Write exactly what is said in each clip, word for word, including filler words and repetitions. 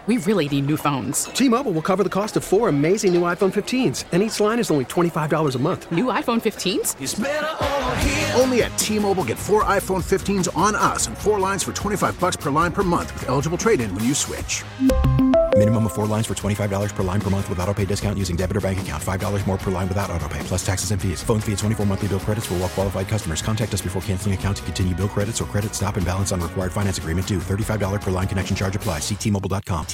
We really need new phones. T-Mobile will cover the cost of four amazing new iPhone fifteens, and each line is only twenty-five dollars a month. New iPhone fifteens? It's better over here. Only at T-Mobile, get four iPhone fifteens on us and four lines for twenty-five dollars per line per month with eligible trade-in when you switch. Minimum of four lines for twenty-five dollars per line per month with autopay discount using debit or bank account. five dollars more per line without autopay, plus taxes and fees. Phone fee at twenty-four monthly bill credits for well-qualified customers. Contact us before canceling account to continue bill credits or credit stop and balance on required finance agreement due. thirty-five dollars per line connection charge applies. See T Mobile dot com.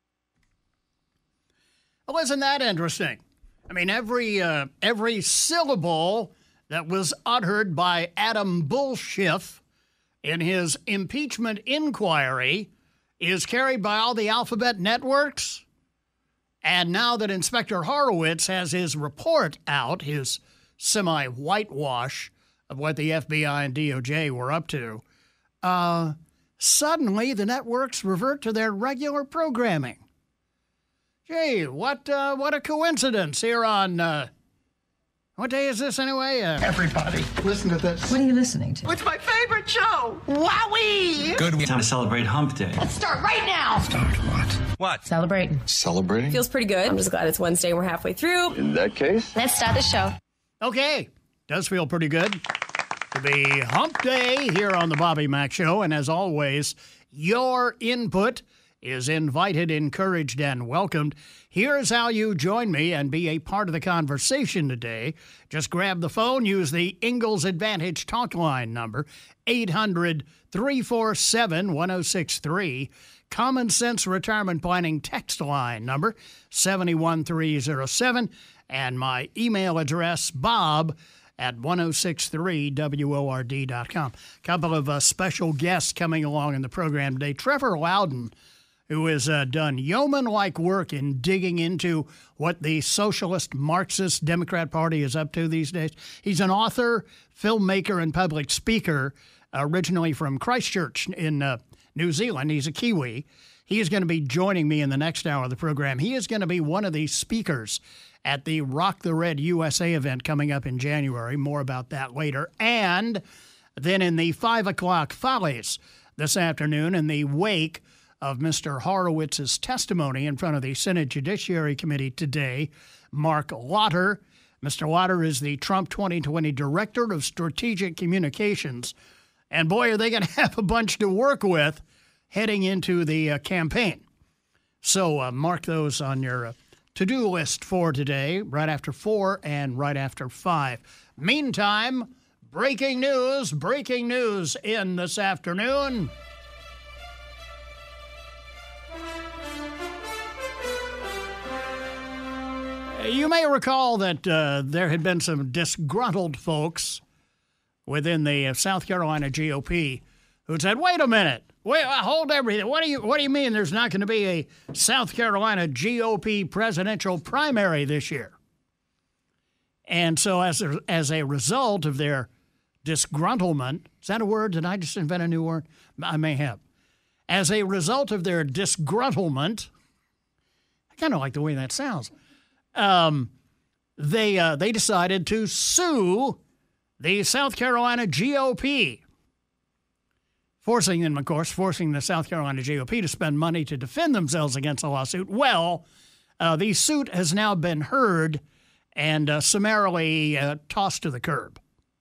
Well, isn't that interesting? I mean, every uh, every syllable that was uttered by Adam Bullshiff in his impeachment inquiry is carried by all the alphabet networks. And now that Inspector Horowitz has his report out, his semi-whitewash of what the F B I and D O J were up to, uh, suddenly the networks revert to their regular programming. Gee, what uh, what a coincidence here on, uh, what day is this anyway? Uh, Everybody, listen to this. What are you listening to? It's my favorite show. Wowee! Good. Time to celebrate Hump Day. Let's start right now. Start what? What? Celebrating. Celebrating? Feels pretty good. I'm just glad it's Wednesday and we're halfway through. In that case, let's start the show. Okay, does feel pretty good to be Hump Day here on the Bobby Mack Show. And as always, your input is invited, encouraged, and welcomed. Here's how you join me and be a part of the conversation today. Just grab the phone, use the Ingalls Advantage talk line number, eight hundred, three four seven, one oh six three. Common Sense Retirement Planning text line number, seven one three oh seven. And my email address, bob at ten sixty-three W O R D dot com. A couple of uh, special guests coming along in the program today. Trevor Loudon, who has uh, done yeoman-like work in digging into what the Socialist Marxist Democrat Party is up to these days. He's an author, filmmaker, and public speaker, originally from Christchurch in uh, New Zealand. He's a Kiwi. He is going to be joining me in the next hour of the program. He is going to be one of the speakers at the Rock the Red U S A event coming up in January. More about that later. And then in the five o'clock Follies this afternoon, in the wake of Mister Horowitz's testimony in front of the Senate Judiciary Committee today, Mark Lotter. Mister Lotter is the Trump twenty twenty Director of Strategic Communications. And boy, are they going to have a bunch to work with heading into the uh, campaign. So uh, mark those on your uh, to-do list for today, right after four and right after five. Meantime, breaking news, breaking news in this afternoon. You may recall that uh, there had been some disgruntled folks within the South Carolina G O P who said, wait a minute, wait, hold everything. What do you what do you mean there's not going to be a South Carolina G O P presidential primary this year? And so as a, as a result of their disgruntlement, is that a word? Did I just invent a new word? I may have. As a result of their disgruntlement, I kind of like the way that sounds. Um, they uh, they decided to sue the South Carolina G O P, forcing them, of course, forcing the South Carolina G O P to spend money to defend themselves against a lawsuit. Well, uh, the suit has now been heard and uh, summarily uh, tossed to the curb.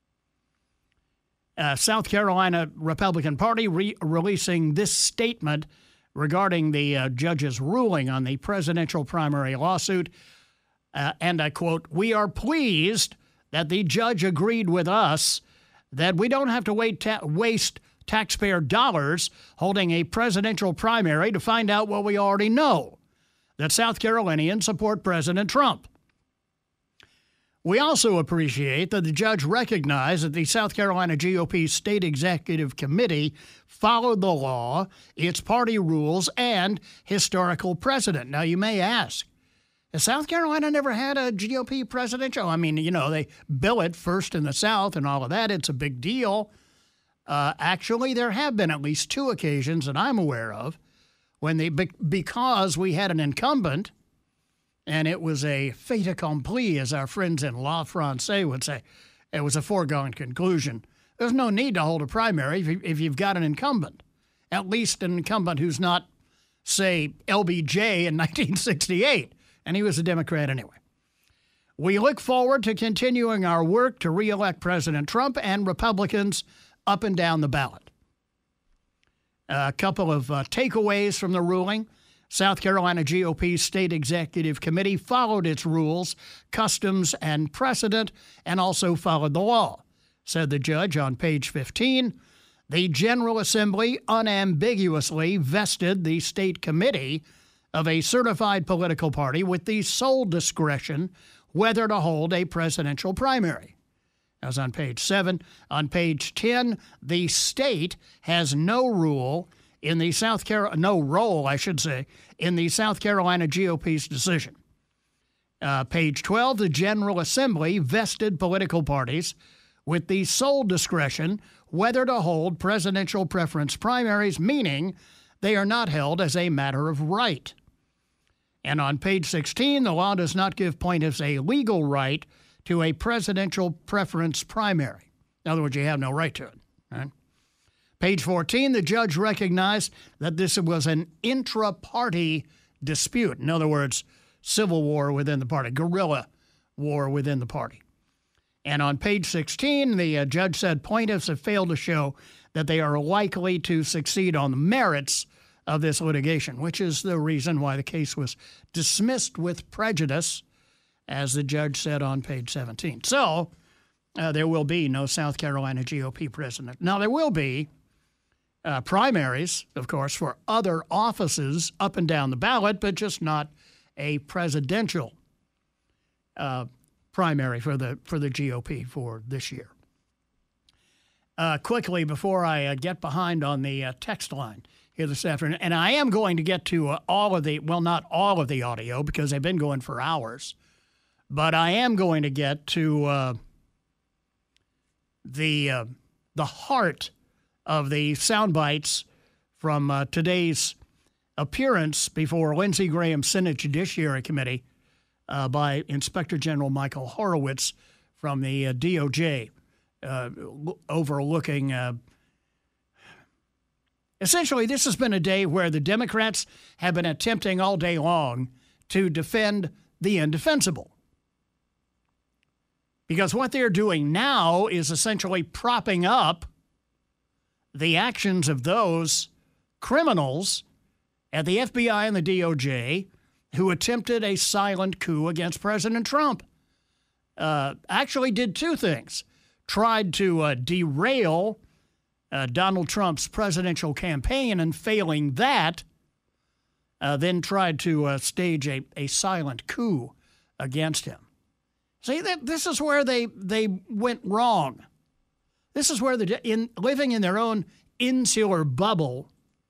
Uh, South Carolina Republican Party re- releasing this statement regarding the uh, judge's ruling on the presidential primary lawsuit. Uh, and I quote, "We are pleased that the judge agreed with us that we don't have to wait ta- waste taxpayer dollars holding a presidential primary to find out what we already know, that South Carolinians support President Trump. We also appreciate that the judge recognized that the South Carolina G O P State Executive Committee followed the law, its party rules, and historical precedent." Now, you may ask, has South Carolina never had a G O P presidential? I mean, you know, they bill it first in the South and all of that. It's a big deal. Uh, actually, there have been at least two occasions that I'm aware of when they, because we had an incumbent, and it was a fait accompli, as our friends in La Francais would say. It was a foregone conclusion. There's no need to hold a primary if, you, if you've got an incumbent, at least an incumbent who's not say, L B J in nineteen sixty-eight, and he was a Democrat anyway. We look forward to continuing our work to reelect President Trump and Republicans up and down the ballot. A couple of uh, takeaways from the ruling. South Carolina G O P State Executive Committee followed its rules, customs, and precedent, and also followed the law, said the judge on page fifteen. The General Assembly unambiguously vested the state committee of a certified political party with the sole discretion whether to hold a presidential primary. As on page seven. On page ten, the state has no rule in the South Carolina, no role, I should say, in the South Carolina G O P's decision. Uh, page twelve, the General Assembly vested political parties with the sole discretion whether to hold presidential preference primaries, meaning they are not held as a matter of right. And on page sixteen, the law does not give plaintiffs a legal right to a presidential preference primary. In other words, you have no right to it. Right? Page fourteen, the judge recognized that this was an intra-party dispute. In other words, civil war within the party, guerrilla war within the party. And on page sixteen, the uh, judge said plaintiffs have failed to show that they are likely to succeed on the merits of this litigation, which is the reason why the case was dismissed with prejudice, as the judge said on page seventeen. So uh, there will be no South Carolina G O P president. Now, there will be uh, primaries, of course, for other offices up and down the ballot, but just not a presidential uh, primary for the for the G O P for this year. Uh, quickly, before I uh, get behind on the uh, text line here this afternoon, and I am going to get to uh, all of the, well, not all of the audio because they've been going for hours, but I am going to get to uh, the uh, the heart of the sound bites from uh, today's appearance before Lindsey Graham's Senate Judiciary Committee uh, by Inspector General Michael Horowitz from the uh, D O J, uh, overlooking. Uh, essentially, this has been a day where the Democrats have been attempting all day long to defend the indefensible. Because what they're doing now is essentially propping up the actions of those criminals at the F B I and the D O J who attempted a silent coup against President Trump. Uh, actually did two things. Tried to uh, derail uh, Donald Trump's presidential campaign, and failing that, uh, then tried to uh, stage a, a silent coup against him. See, that this is where they, they went wrong. This is where they're in, living in their own insular bubble.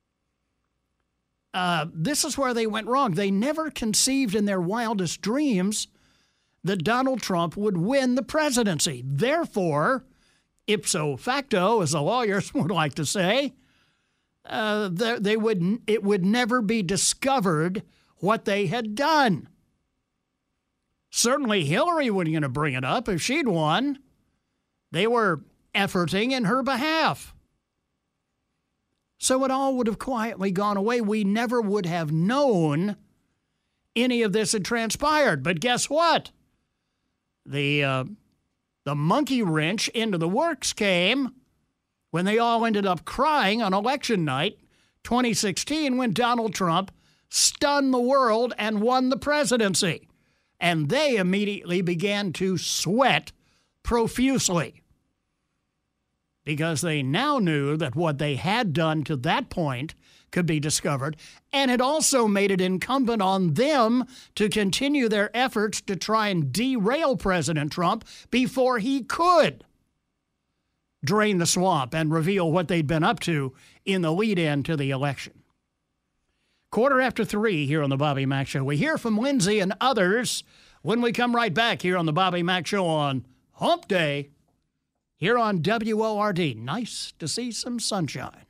Uh, this is where they went wrong. They never conceived in their wildest dreams that Donald Trump would win the presidency. Therefore, ipso facto, as the lawyers would like to say, uh, they, they would it would never be discovered what they had done. Certainly Hillary wasn't going to bring it up if she'd won. They were efforting in her behalf. So it all would have quietly gone away. We never would have known any of this had transpired. But guess what? The, uh, the monkey wrench into the works came when they all ended up crying on election night, twenty sixteen, when Donald Trump stunned the world and won the presidency. And they immediately began to sweat profusely because they now knew that what they had done to that point could be discovered, and it also made it incumbent on them to continue their efforts to try and derail President Trump before he could drain the swamp and reveal what they'd been up to in the lead-in to the election. Quarter after three here on the Bobby Mack Show. We hear from Lindsey and others when we come right back here on the Bobby Mack Show on Hump Day here on W O R D. Nice to see some sunshine.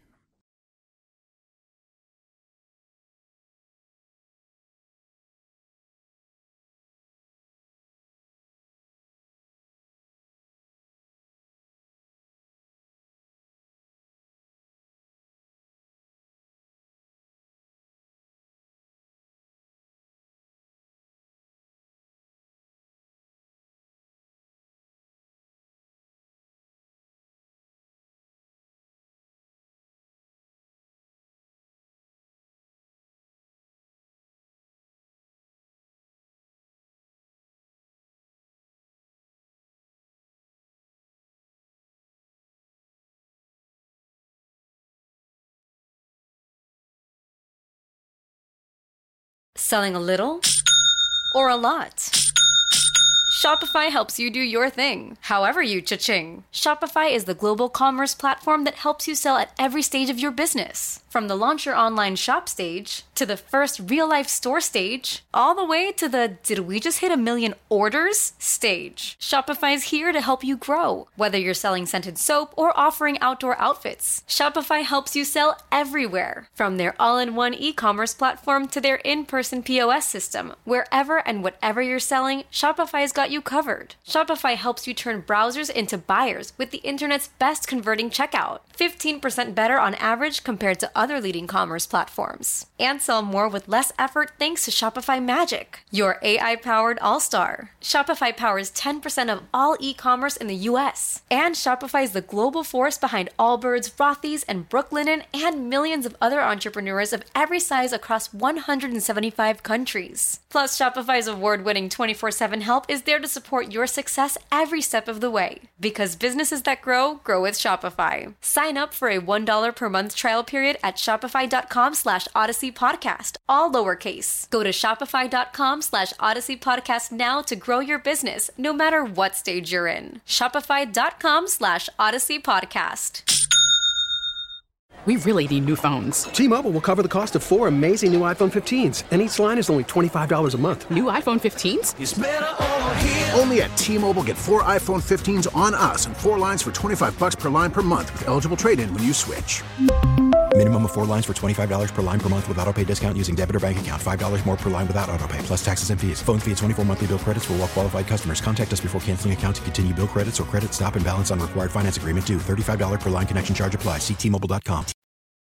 Selling a little or a lot? Shopify helps you do your thing, however you cha-ching. Shopify is the global commerce platform that helps you sell at every stage of your business. From the launch your online shop stage, to the first real-life store stage, all the way to the did we just hit a million orders stage. Shopify's here to help you grow. Whether you're selling scented soap or offering outdoor outfits, Shopify helps you sell everywhere. From their all-in-one e-commerce platform to their in-person P O S system, wherever and whatever you're selling, Shopify's got you covered. Shopify helps you turn browsers into buyers with the internet's best converting checkout. fifteen percent better on average compared to other leading commerce platforms. And sell more with less effort thanks to Shopify Magic, your A I-powered all-star. Shopify powers ten percent of all e-commerce in the U S. And Shopify is the global force behind Allbirds, Rothy's, and Brooklinen, and millions of other entrepreneurs of every size across one hundred seventy-five countries. Plus, Shopify's award-winning twenty-four seven help is there to support your success every step of the way. Because businesses that grow, grow with Shopify. Sign up for a one dollar per month trial period at shopify.com slash Odyssey Podcast, all lowercase. Go to shopify.com slash Odyssey Podcast now to grow your business, no matter what stage you're in. Shopify.com slash Odyssey Podcast. We really need new phones. T-Mobile will cover the cost of four amazing new iPhone fifteens, and each line is only twenty-five dollars a month. New iPhone fifteens? It's better over here. Only at T-Mobile, get four iPhone fifteens on us and four lines for twenty-five bucks per line per month with eligible trade-in when you switch. Minimum of four lines for twenty-five dollars per line per month with autopay discount using debit or bank account. five dollars more per line without autopay, plus taxes and fees. Phone fee at twenty-four monthly bill credits for well-qualified customers. Contact us before canceling account to continue bill credits or credit stop and balance on required finance agreement due. thirty-five dollars per line connection charge applies. See T Mobile dot com.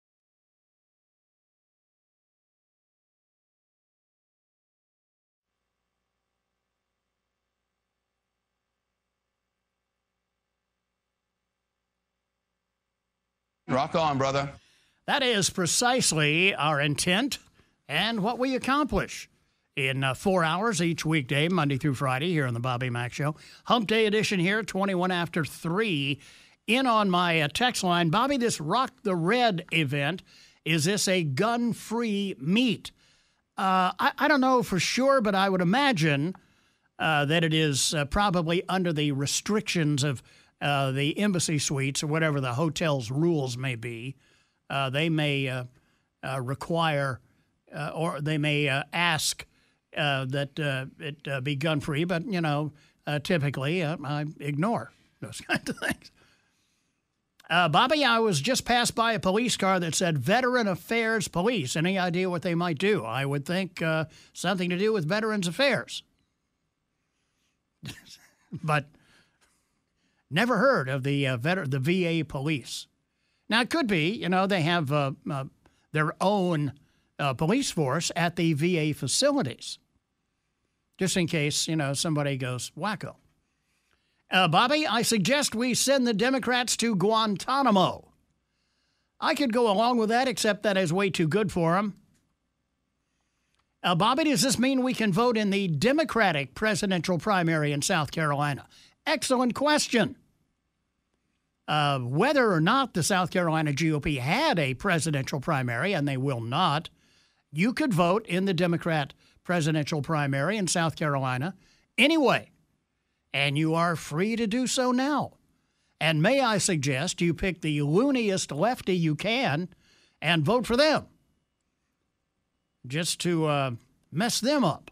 Rock on, brother. That is precisely our intent and what we accomplish in uh, four hours each weekday, Monday through Friday, here on the Bobby Mack Show. Hump Day edition here, twenty-one after three. In on my uh, text line, Bobby, this Rock the Red event, is this a gun-free meet? Uh, I, I don't know for sure, but I would imagine uh, that it is uh, probably under the restrictions of Uh, the embassy suites or whatever the hotel's rules may be. Uh, they may uh, uh, require uh, or they may uh, ask uh, that uh, it uh, be gun-free, but, you know, uh, typically uh, I ignore those kinds of things. Uh, Bobby, I was just passed by a police car that said Veteran Affairs Police. Any idea what they might do? I would think uh, something to do with Veterans Affairs. But never heard of the uh, vet- the V A police. Now, it could be, you know, they have uh, uh, their own uh, police force at the V A facilities, just in case, you know, somebody goes wacko. Uh, Bobby, I suggest we send the Democrats to Guantanamo. I could go along with that, except that is way too good for them. Uh, Bobby, does this mean we can vote in the Democratic presidential primary in South Carolina? Excellent question. Uh, whether or not the South Carolina G O P had a presidential primary, and they will not, you could vote in the Democrat presidential primary in South Carolina anyway, and you are free to do so now. And may I suggest you pick the looniest lefty you can and vote for them, just to uh, mess them up.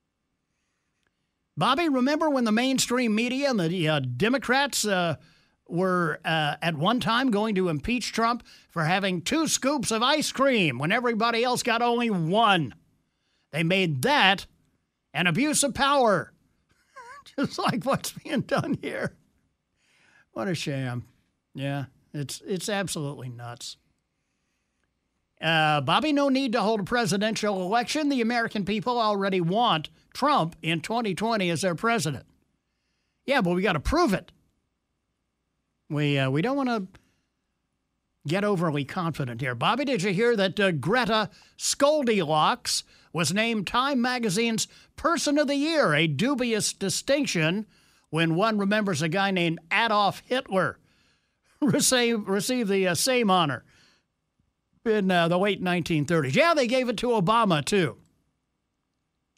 Bobby, remember when the mainstream media and the uh, Democrats uh, were uh, at one time going to impeach Trump for having two scoops of ice cream when everybody else got only one? They made that an abuse of power, just like what's being done here. What a sham. Yeah, it's it's absolutely nuts. Uh, Bobby, no need to hold a presidential election. The American people already want Trump in twenty twenty as their president. Yeah, but we got to prove it. We uh, we don't want to get overly confident here. Bobby, did you hear that uh, Greta Scoldilocks was named Time Magazine's Person of the Year, a dubious distinction when one remembers a guy named Adolf Hitler receive, received the uh, same honor in uh, the late nineteen thirties. Yeah, they gave it to Obama, too.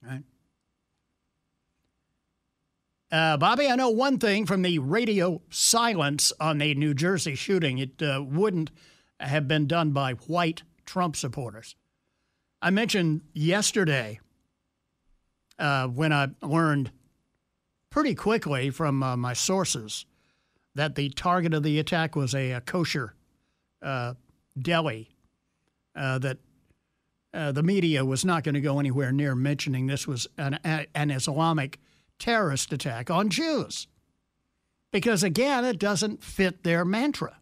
Right. Uh, Bobby, I know one thing from the radio silence on the New Jersey shooting. It uh, wouldn't have been done by white Trump supporters. I mentioned yesterday uh, when I learned pretty quickly from uh, my sources that the target of the attack was a, a kosher uh, deli, uh, that uh, the media was not going to go anywhere near mentioning this was an, a, an Islamic terrorist attack on Jews. Because, again, it doesn't fit their mantra.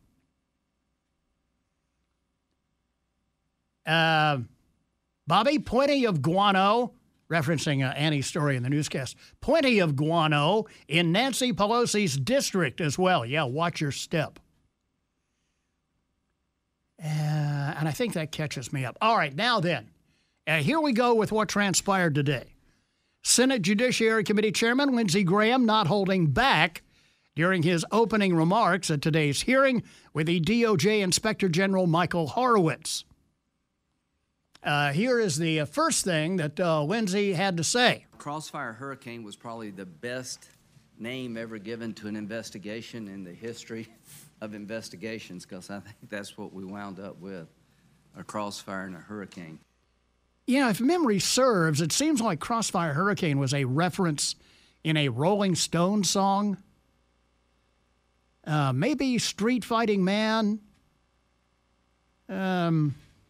Uh, Bobby, plenty of guano, referencing uh, Annie's story in the newscast, plenty of guano in Nancy Pelosi's district as well. Yeah, watch your step. Uh, and I think that catches me up. All right, now then, uh, here we go with what transpired today. Senate Judiciary Committee Chairman Lindsey Graham not holding back during his opening remarks at today's hearing with the D O J Inspector General Michael Horowitz. Uh, here is the uh, first thing that uh, Lindsey had to say. Crossfire Hurricane was probably the best name ever given to an investigation in the history of investigations, because I think that's what we wound up with, a crossfire and a hurricane. You know, if memory serves, it seems like Crossfire Hurricane was a reference in a Rolling Stones song. Uh, maybe Street Fighting Man. Um,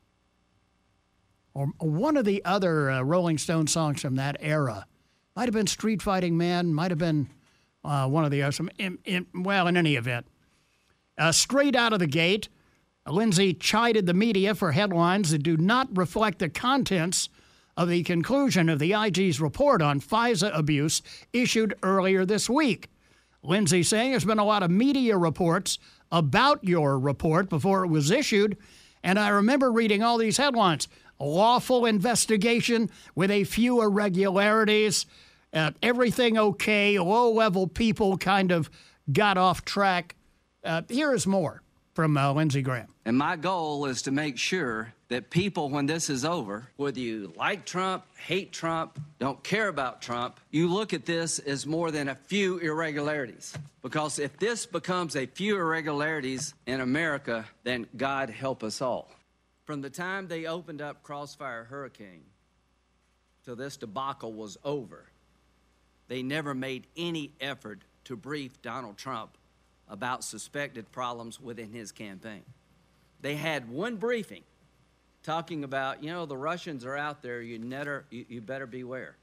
or one of the other uh, Rolling Stones songs from that era. Might have been Street Fighting Man. Might have been uh, one of the others. In, in, well, in any event. Uh, straight out of the gate, Lindsey chided the media for headlines that do not reflect the contents of the conclusion of the I G's report on FISA abuse issued earlier this week. Lindsey saying there's been a lot of media reports about your report before it was issued, and I remember reading all these headlines. Lawful investigation with a few irregularities, uh, everything okay, low-level people kind of got off track. Uh, here is more from uh, Lindsey Graham. And my goal is to make sure that people, when this is over, whether you like Trump, hate Trump, don't care about Trump, you look at this as more than a few irregularities. Because if this becomes a few irregularities in America, then God help us all. From the time they opened up Crossfire Hurricane till this debacle was over, they never made any effort to brief Donald Trump about suspected problems within his campaign. They had one briefing talking about, you know, the Russians are out there, you, netter, you, you better beware.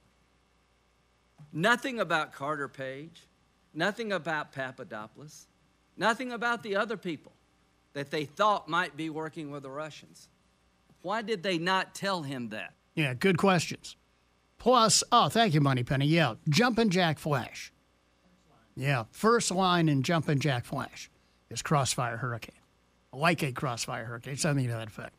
Nothing about Carter Page, nothing about Papadopoulos, nothing about the other people that they thought might be working with the Russians. Why did they not tell him that? Yeah, good questions. Plus, oh, thank you, Moneypenny. Yeah, Jumpin' Jack Flash. Yeah, first line in Jumpin' Jack Flash is Crossfire Hurricane. Like a Crossfire Hurricane, something to that effect.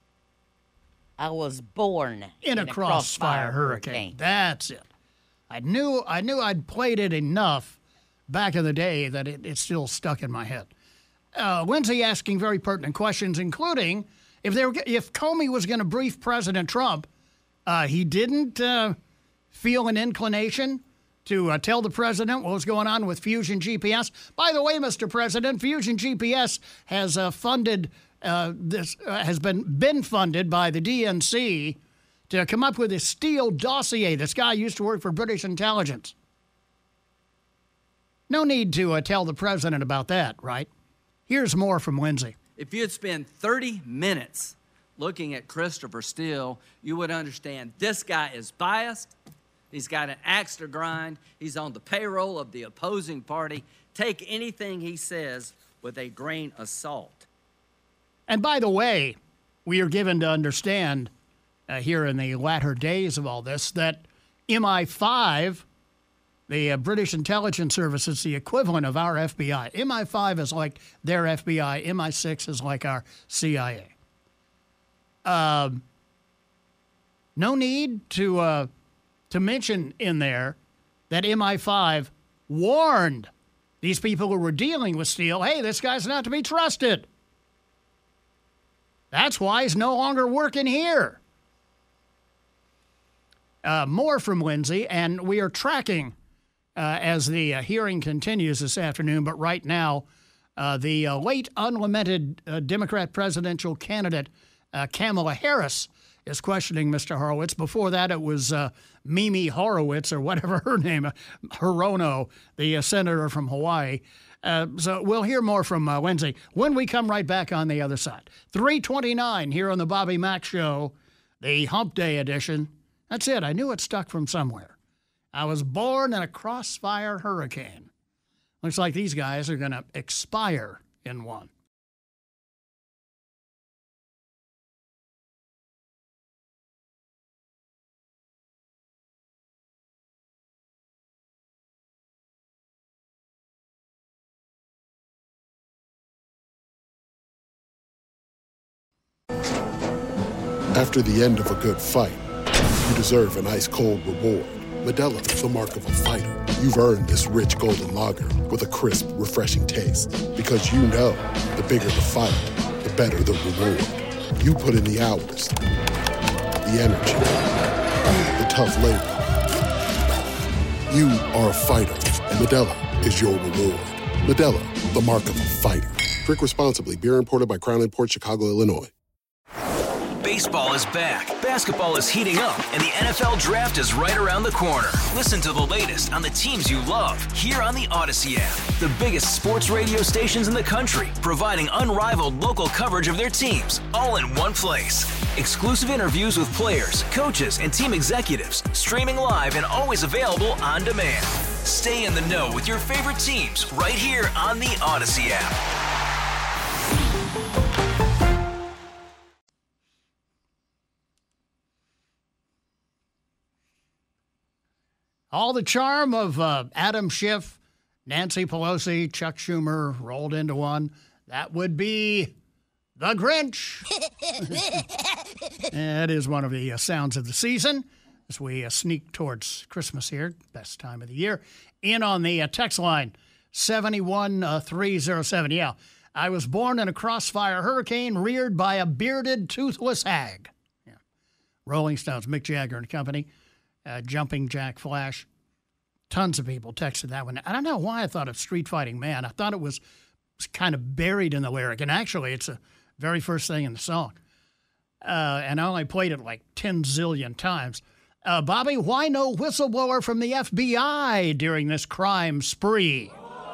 I was born in, in a, a crossfire, crossfire hurricane. hurricane. That's it. I knew I knew I'd played it enough back in the day that it, it's still stuck in my head. Uh, Lindsey asking very pertinent questions, including if they were, if Comey was going to brief President Trump, uh, he didn't uh, feel an inclination to uh, tell the president what was going on with Fusion G P S. By the way, Mister President, Fusion G P S has uh, funded uh, this uh, has been been funded by the D N C to come up with this Steele dossier. This guy used to work for British intelligence. No need to uh, tell the president about that, right? Here's more from Lindsey. If you'd spend thirty minutes looking at Christopher Steele, you would understand this guy is biased. He's got an axe to grind. He's on the payroll of the opposing party. Take anything he says with a grain of salt. And by the way, we are given to understand uh, here in the latter days of all this that M I five, the uh, British intelligence service, is the equivalent of our F B I. M I five is like their F B I. M I six is like our C I A. Um, no need to... Uh, to mention in there that M I five warned these people who were dealing with Steele, hey, this guy's not to be trusted. That's why he's no longer working here. Uh, more from Lindsay, and we are tracking uh, as the uh, hearing continues this afternoon. But right now, uh, the uh, late unlamented uh, Democrat presidential candidate uh, Kamala Harris is questioning Mister Horowitz. Before that, it was uh, Mimi Horowitz, or whatever her name, uh, Hirono, the uh, senator from Hawaii. Uh, so we'll hear more from uh, Lindsay when we come right back on the other side. three twenty-nine here on the Bobby Mack Show, the Hump Day edition. That's it. I knew it stuck from somewhere. I was born in a crossfire hurricane. Looks like these guys are going to expire in one. After the end of a good fight, you deserve an ice-cold reward. Modelo is the mark of a fighter. You've earned this rich golden lager with a crisp, refreshing taste. Because you know, the bigger the fight, the better the reward. You put in the hours, the energy, the tough labor. You are a fighter, and Modelo is your reward. Modelo, the mark of a fighter. Drink responsibly. Beer imported by Crown Imports, Chicago, Illinois. Baseball is back, basketball is heating up, and the N F L Draft is right around the corner. Listen to the latest on the teams you love here on the Odyssey app. The biggest sports radio stations in the country, providing unrivaled local coverage of their teams, all in one place. Exclusive interviews with players, coaches, and team executives, streaming live and always available on demand. Stay in the know with your favorite teams right here on the Odyssey app. All the charm of uh, Adam Schiff, Nancy Pelosi, Chuck Schumer rolled into one. That would be the Grinch. That is one of the uh, sounds of the season as we uh, sneak towards Christmas here, best time of the year. In on the uh, text line, seven one three oh seven. Yeah, I was born in a crossfire hurricane reared by a bearded, toothless hag. Yeah. Rolling Stones, Mick Jagger and company. Uh, Jumping Jack Flash. Tons of people texted that one. I don't know why I thought of Street Fighting Man. I thought it was, was kind of buried in the lyric, and actually it's the very first thing in the song. Uh, and I only played it like ten zillion times. Uh, Bobby, why no whistleblower from the F B I during this crime spree?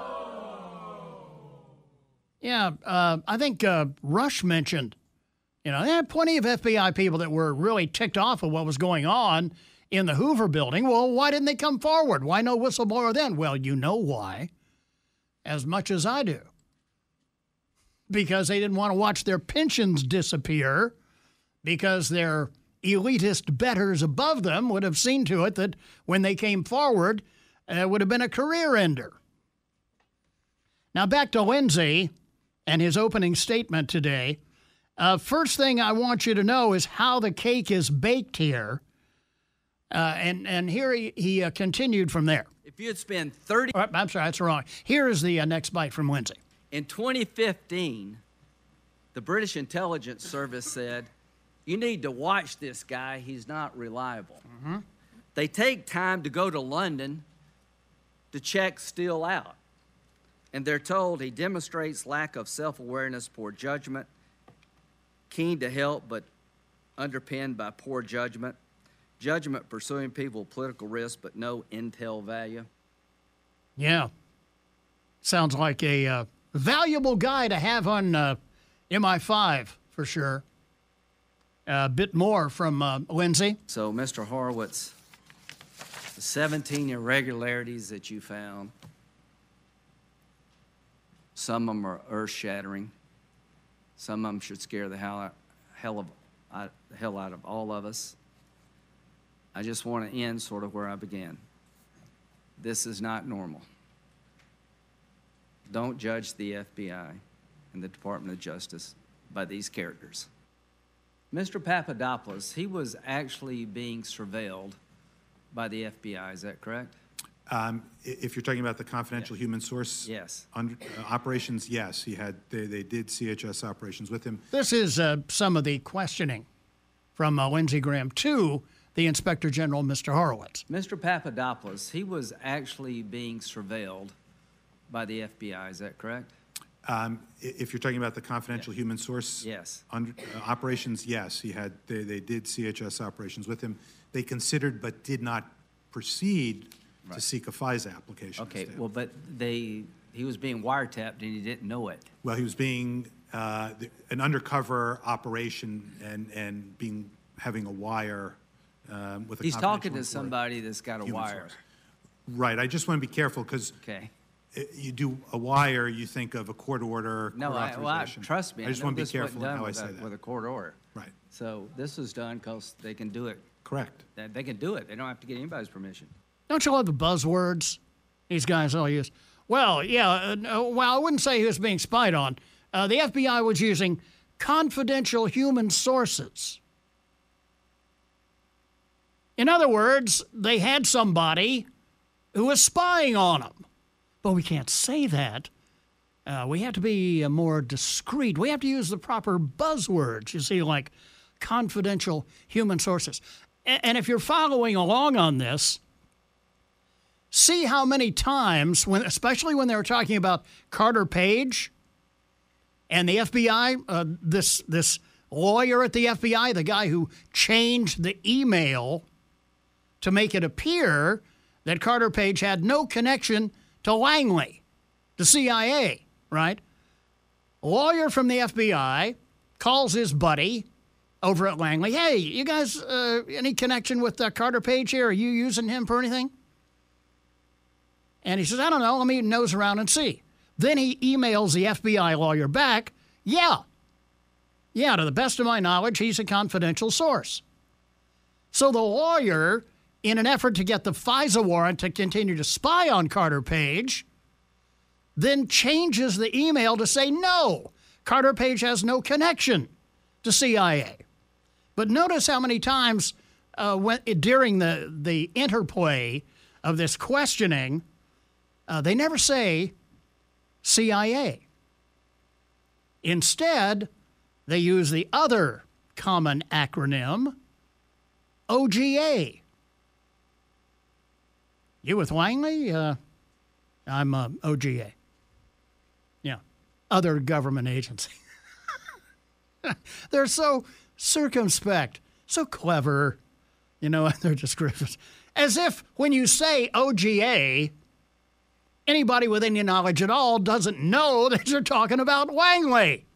Yeah, uh, I think uh, Rush mentioned, you know, there are plenty of F B I people that were really ticked off of what was going on in the Hoover building. Well, why didn't they come forward? Why no whistleblower then? Well, you know why, as much as I do. Because they didn't want to watch their pensions disappear, because their elitist betters above them would have seen to it that when they came forward, uh, it would have been a career ender. Now back to Lindsay and his opening statement today. Uh, first thing I want you to know is how the cake is baked here. Uh, and, and here he, he uh, continued from there. If you had spent thirty... Oh, I'm sorry, that's wrong. Here is the uh, next bite from Lindsay. In twenty fifteen, the British Intelligence Service said, you need to watch this guy. He's not reliable. Mm-hmm. They take time to go to London to check Steele out. And they're told he demonstrates lack of self-awareness, poor judgment, keen to help but underpinned by poor judgment, judgment pursuing people with political risk but no intel value. Yeah. Sounds like a uh, valuable guy to have on uh, M I five for sure. A uh, bit more from uh, Lindsay. So, Mister Horowitz, the seventeen irregularities that you found, some of them are earth-shattering. Some of them should scare the hell out, hell of, uh, the hell out of all of us. I just want to end sort of where I began. This is not normal. Don't judge the F B I and the Department of Justice by these characters. Mister Papadopoulos, he was actually being surveilled by the F B I, is that correct? Um, if you're talking about the confidential yes. human source yes. under, uh, operations, yes, he had. They, they did C H S operations with him. This is uh, some of the questioning from uh, Lindsey Graham to the Inspector General, Mister Horowitz. Mister Papadopoulos, he was actually being surveilled by the F B I, is that correct? Um, i- if you're talking about the confidential Yeah. human source Yes. under, uh, operations, yes, he had. They, they did C H S operations with him. They considered but did not proceed to seek a FISA application. Okay, instead. well, but they, he was being wiretapped and he didn't know it. Well, he was being uh, the, an undercover operation and and being having a wire um, with a. He's talking to confidential somebody that's got a human wire. source. Right. I just want to be careful because Okay. you do a wire, you think of a court order. No, court I, well, I, authorization. trust me. I just know want to be this wasn't careful in done how I with say a, that. With a court order. Right. So this was done because they can do it. Correct. They they can do it. They don't have to get anybody's permission. Don't you love the buzzwords these guys all use? Well, yeah, uh, no, well, I wouldn't say he was being spied on. Uh, the F B I was using confidential human sources. In other words, they had somebody who was spying on them. But we can't say that. Uh, we have to be uh, more discreet. We have to use the proper buzzwords, you see, like confidential human sources. A- and if you're following along on this, see how many times, when, especially when they were talking about Carter Page and the F B I, uh, this this lawyer at the F B I, the guy who changed the email to make it appear that Carter Page had no connection to Langley, the C I A, right? A lawyer from the F B I calls his buddy over at Langley, hey, you guys, uh, any connection with uh, Carter Page here? Are you using him for anything? And he says, I don't know, let me nose around and see. Then he emails the F B I lawyer back, yeah. Yeah, to the best of my knowledge, he's a confidential source. So the lawyer, in an effort to get the FISA warrant to continue to spy on Carter Page, then changes the email to say, no, Carter Page has no connection to C I A. But notice how many times uh, when, during the, the interplay of this questioning, uh, they never say C I A. Instead, they use the other common acronym, O G A. You with Langley? Uh, I'm uh, O G A. Yeah, other government agency. They're so circumspect, so clever, you know, in their descriptions. As if when you say O G A, anybody with any knowledge at all doesn't know that you're talking about Langley.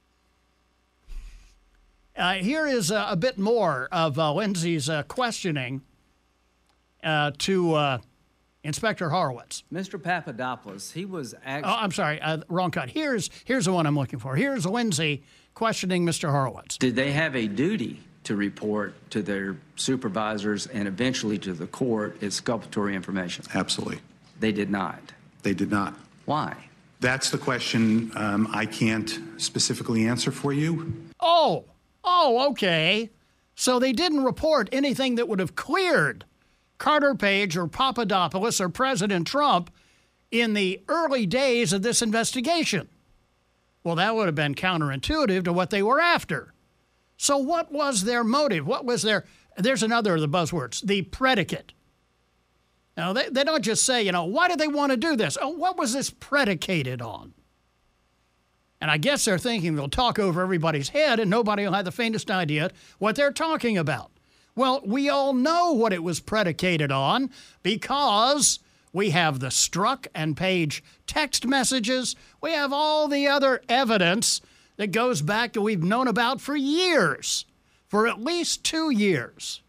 Uh, here is uh, a bit more of uh, Lindsay's uh, questioning uh, to uh, Inspector Horowitz. Mister Papadopoulos, he was actually... Oh, I'm sorry, uh, wrong cut. Here's here's the one I'm looking for. Here's Lindsay questioning Mister Horowitz. Did they have a duty to report to their supervisors and eventually to the court exculpatory information? Absolutely. They did not. They did not. Why? That's the question um, I can't specifically answer for you. Oh, oh, okay. So they didn't report anything that would have cleared Carter Page or Papadopoulos or President Trump in the early days of this investigation. Well, that would have been counterintuitive to what they were after. So what was their motive? What was their, there's another of the buzzwords, the predicate. Now, they, they don't just say, you know, why did they want to do this? Oh, what was this predicated on? And I guess they're thinking they'll talk over everybody's head and nobody will have the faintest idea what they're talking about. Well, we all know what it was predicated on because we have the Strzok and Page text messages. We have all the other evidence that goes back that we've known about for years, for at least two years.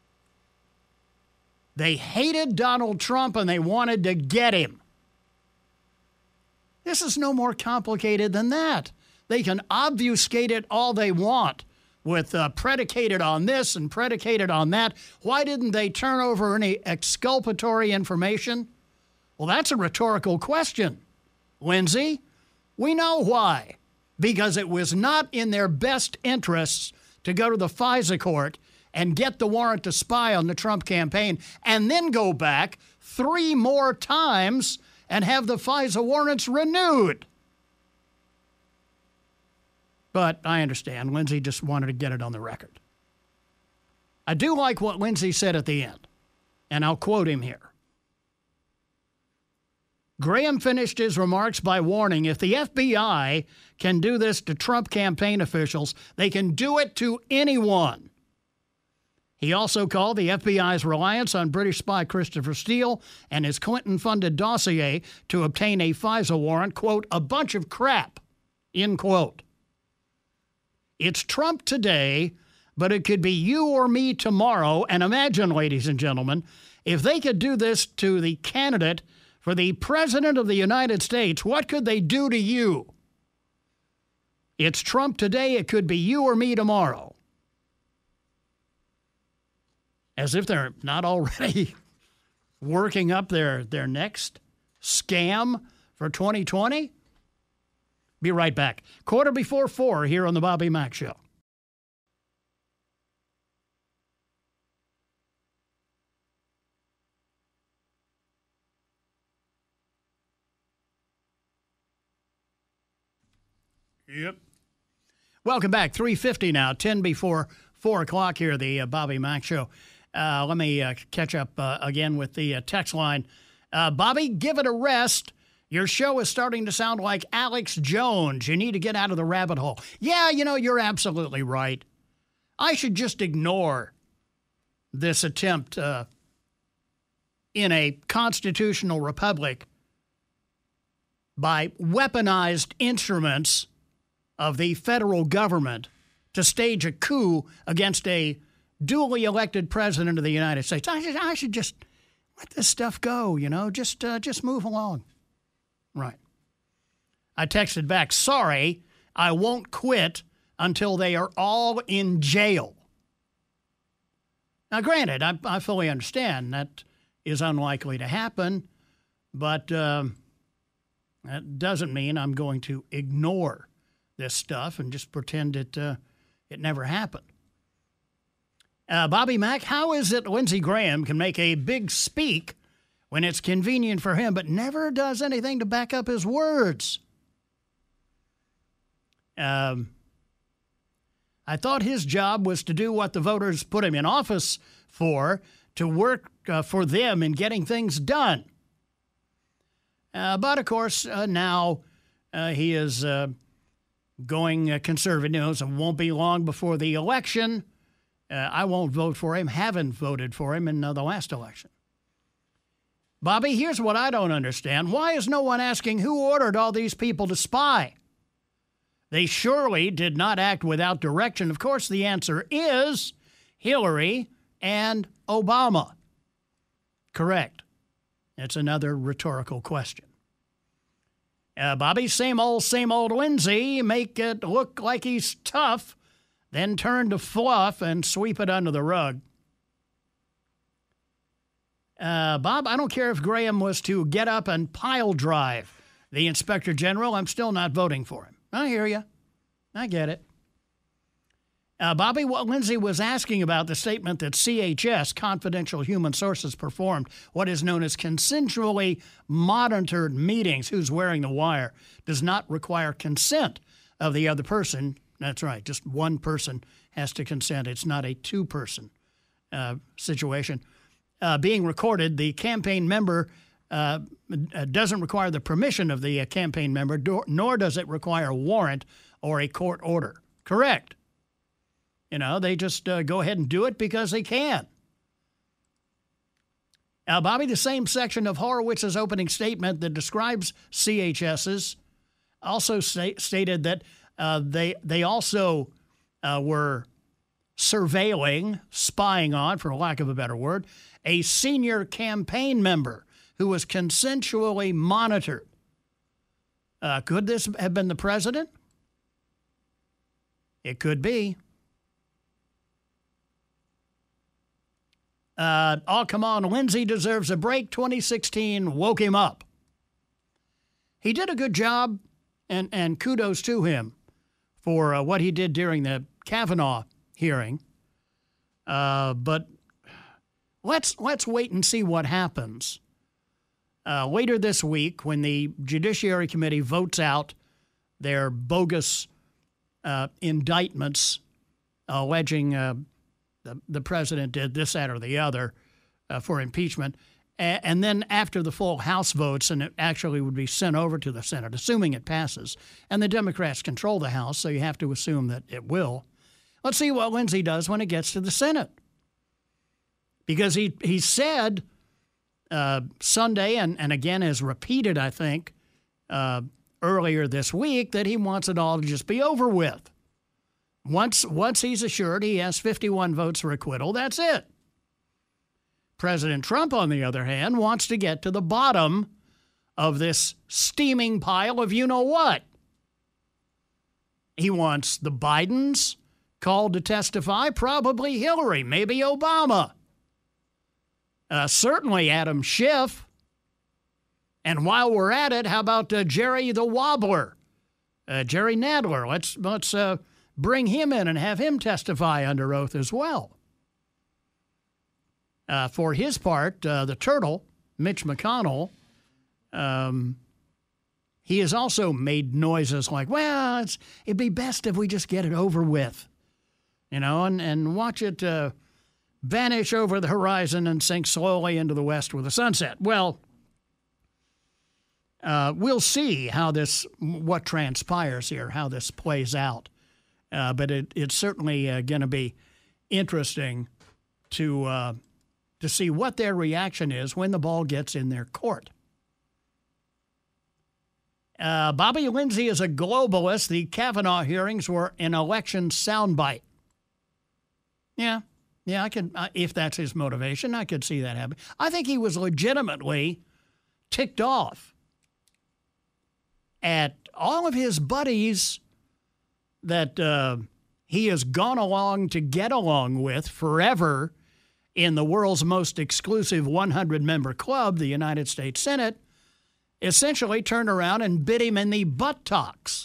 They hated Donald Trump and they wanted to get him. This is no more complicated than that. They can obfuscate it all they want with uh, predicated on this and predicated on that. Why didn't they turn over any exculpatory information? Well, that's a rhetorical question, Lindsay. We know why. Because it was not in their best interests to go to the FISA court and get the warrant to spy on the Trump campaign and then go back three more times and have the FISA warrants renewed. But I understand. Lindsay just wanted to get it on the record. I do like what Lindsey said at the end, and I'll quote him here. Graham finished his remarks by warning if the F B I can do this to Trump campaign officials, they can do it to anyone. He also called the F B I's reliance on British spy Christopher Steele and his Clinton-funded dossier to obtain a FISA warrant, quote, a bunch of crap, end quote. It's Trump today, but it could be you or me tomorrow. And imagine, ladies and gentlemen, if they could do this to the candidate for the President of the United States, what could they do to you? It's Trump today, it could be you or me tomorrow. As if they're not already working up their, their next scam for twenty twenty. Be right back. Quarter before four here on the Bobby Mack Show. Yep. Welcome back. three fifty now, ten before four o'clock here, the uh, Bobby Mack Show. Uh, let me uh, catch up uh, again with the uh, text line. Uh, Bobby, give it a rest. Your show is starting to sound like Alex Jones. You need to get out of the rabbit hole. Yeah, you know, you're absolutely right. I should just ignore this attempt uh, in a constitutional republic by weaponized instruments of the federal government to stage a coup against a duly elected president of the United States. I should, I should just let this stuff go, you know, just uh, just move along. Right. I texted back, sorry, I won't quit until they are all in jail. Now, granted, I, I fully understand that is unlikely to happen, but um, that doesn't mean I'm going to ignore this stuff and just pretend it uh, it never happened. Uh, Bobby Mack, how is it Lindsey Graham can make a big speak when it's convenient for him, but never does anything to back up his words? Um, I thought his job was to do what the voters put him in office for, to work uh, for them in getting things done. Uh, but, of course, uh, now uh, he is uh, going uh, conservative. It won't be long before the election. Uh, I won't vote for him, haven't voted for him in uh, the last election. Bobby, here's what I don't understand. Why is no one asking who ordered all these people to spy? They surely did not act without direction. Of course, the answer is Hillary and Obama. Correct. It's another rhetorical question. Uh, Bobby, same old, same old Lindsey, make it look like he's tough, then turn to fluff and sweep it under the rug. Uh, Bob, I don't care if Graham was to get up and pile drive the Inspector General. I'm still not voting for him. I hear you. I get it. Uh, Bobby, what Lindsey was asking about the statement that C H S, Confidential Human Sources, performed what is known as consensually monitored meetings, who's wearing the wire, does not require consent of the other person. That's right. Just one person has to consent. It's not a two-person uh, situation. Uh, being recorded, the campaign member uh, doesn't require the permission of the uh, campaign member, do- nor does it require a warrant or a court order. Correct. You know, they just uh, go ahead and do it because they can. Now, Bobby, the same section of Horowitz's opening statement that describes C H S's also sta- stated that uh, they they also uh, were surveilling, spying on, for lack of a better word, a senior campaign member who was consensually monitored. Uh, could this have been the president? It could be. Uh, oh, come on, Lindsey deserves a break. twenty sixteen woke him up. He did a good job, and, and kudos to him for uh, what he did during the Kavanaugh hearing. Uh, but let's let's wait and see what happens uh, later this week when the Judiciary Committee votes out their bogus uh, indictments alleging uh, the, the president did this, that, or the other uh, for impeachment. A- and then after the full House votes, and it actually would be sent over to the Senate, assuming it passes. And the Democrats control the House, so you have to assume that it will. Let's see what Lindsey does when it gets to the Senate. Because he, he said uh, Sunday, and, and again has repeated, I think, uh, earlier this week, that he wants it all to just be over with. Once, once he's assured he has fifty-one votes for acquittal, that's it. President Trump, on the other hand, wants to get to the bottom of this steaming pile of you-know-what. He wants the Bidens called to testify, probably Hillary, maybe Obama. Uh, certainly Adam Schiff. And while we're at it, how about uh, Jerry the Wobbler, uh, Jerry Nadler? Let's let's uh, bring him in and have him testify under oath as well. Uh, for his part, uh, the turtle, Mitch McConnell, um, he has also made noises like, well, it's, it'd be best if we just get it over with, you know, and, and watch it uh, vanish over the horizon and sink slowly into the west with the sunset. Well, uh, we'll see how this, what transpires here, how this plays out. Uh, but it, it's certainly uh, going to be interesting to uh, to see what their reaction is when the ball gets in their court. Uh, Bobby Lindsey is a globalist. The Kavanaugh hearings were an election soundbite. Yeah, yeah, I could. Uh, if that's his motivation, I could see that happen. I think he was legitimately ticked off at all of his buddies that uh, he has gone along to get along with forever in the world's most exclusive one hundred member club, the United States Senate, essentially turned around and bit him in the buttocks.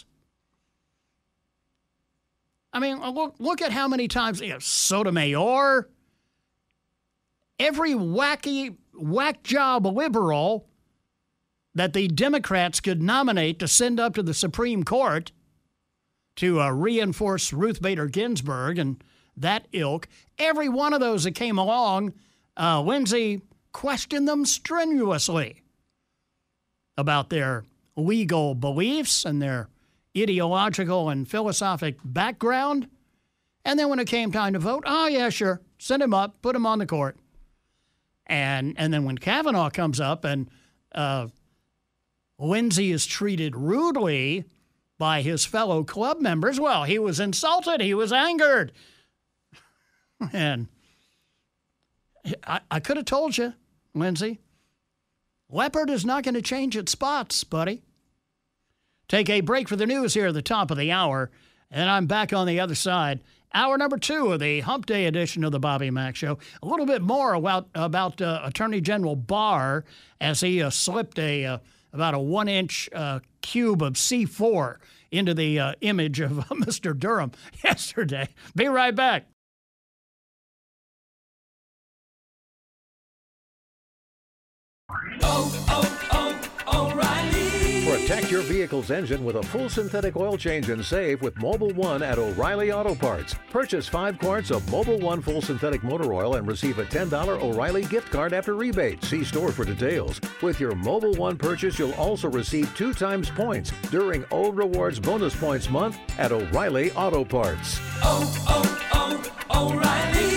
I mean, look, look at how many times, you know, Sotomayor, every wacky, whack job liberal that the Democrats could nominate to send up to the Supreme Court to uh, reinforce Ruth Bader Ginsburg and that ilk, every one of those that came along, uh, Lindsey questioned them strenuously about their legal beliefs and their ideological and philosophic background. And then when it came time to vote, oh, yeah, sure, send him up, put him on the court. And and then when Kavanaugh comes up and uh, Lindsey is treated rudely by his fellow club members, well, he was insulted, he was angered. And I, I could have told you, Lindsey, leopard is not going to change its spots, buddy. Take a break for the news here at the top of the hour, and I'm back on the other side. Hour number two of the Hump Day edition of the Bobby Mack Show. A little bit more about, about uh, Attorney General Barr as he uh, slipped a uh, about a one-inch uh, cube of C four into the uh, image of uh, Mister Durham yesterday. Be right back. Oh, oh, oh, O'Reilly. Protect your vehicle's engine with a full synthetic oil change and save with Mobil one at O'Reilly Auto Parts. Purchase five quarts of Mobil one full synthetic motor oil and receive a ten dollars O'Reilly gift card after rebate. See store for details. With your Mobil one purchase, you'll also receive two times points during O Rewards Bonus Points Month at O'Reilly Auto Parts. Oh, oh, oh, O'Reilly.